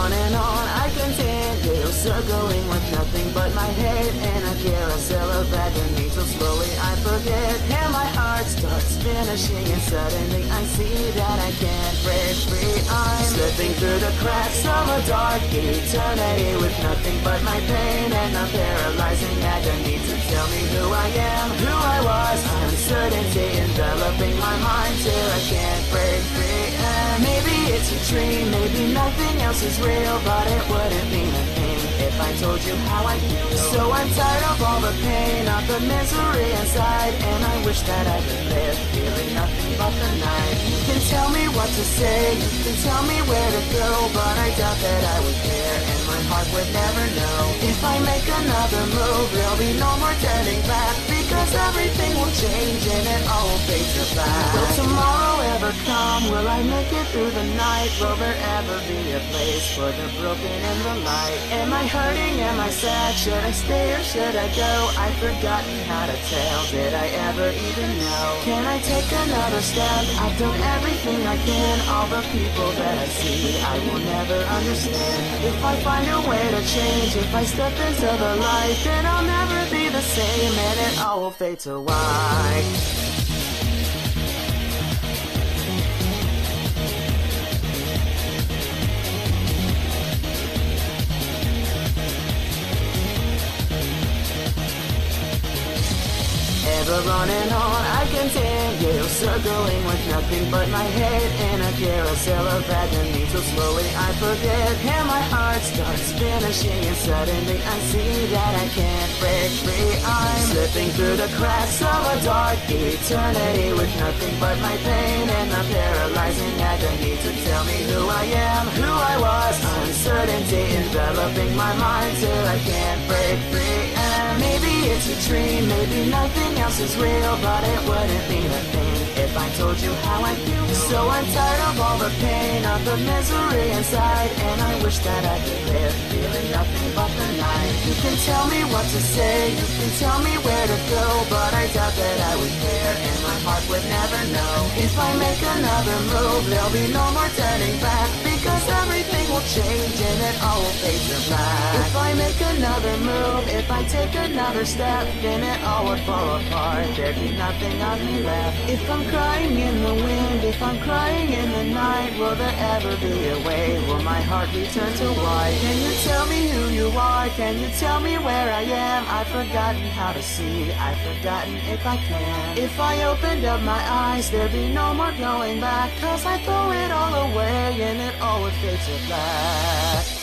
on and on I continue, circling with nothing but my head in a carousel of agony, till slowly I forget, and my heart starts finishing, and suddenly I see that I can't break free. I'm slipping through the cracks of a dark eternity, with nothing but my pain and a paralyzing agony to tell me who I am, who I was. Uncertainty enveloping my mind till I can't break free. And maybe it's a dream, maybe nothing else is real, but it wouldn't mean a thing if I told you how I feel. So I'm tired of all the pain, of the misery inside, and I wish that I could live feeling nothing but the night. You can tell me what to say, you can tell me where to go, but I doubt that I would care, and my heart would never know. If I make another move, there'll be no more turning back, because everything will change and it all will fade to black. Will tomorrow ever come? Will I make it through the night? Will there ever be a place for the broken and the light? Am I hurting? Am I sad? Should I stay or should I go? I've forgotten how to tell. Did I ever even know? Can I take another step? I've done everything I can. All the people that I see, I will never understand. If I find a way to change, if I step into the light, then I'll never be the same, and it all will fade to white. Ever on and on I continue, circling with nothing but my head in a carousel of agony, till slowly I forget, and my heart starts finishing, and suddenly I see that I can't break free. I'm slipping through the cracks of a dark eternity, with nothing but my pain and a paralyzing agony to tell me who I am, who I was. Uncertainty enveloping my mind till I can't break free. And maybe it's a dream, maybe nothing else is real, but it wouldn't mean a thing if I told you how I feel. So I'm tired of all the pain, of the misery inside, and I wish that I could live feeling nothing but the night. You can tell me what to say, you can tell me where to go, but I doubt that I would care, and my heart would never know. If I make another move, there'll be no more turning back, because everything will change and it all will fade to black. If I make another move, if I take another step, then it all would fall apart. There'd be nothing of me left. If I'm crying in the wind, if I'm crying in the night, will there ever be a way? Will my heart return to white? Can you tell me who you are? Can you tell me where I am? I've forgotten how to see, I've forgotten if I can. If I opened up my eyes, there'd be no more going back, cause I throw it all away and it all would fade to black.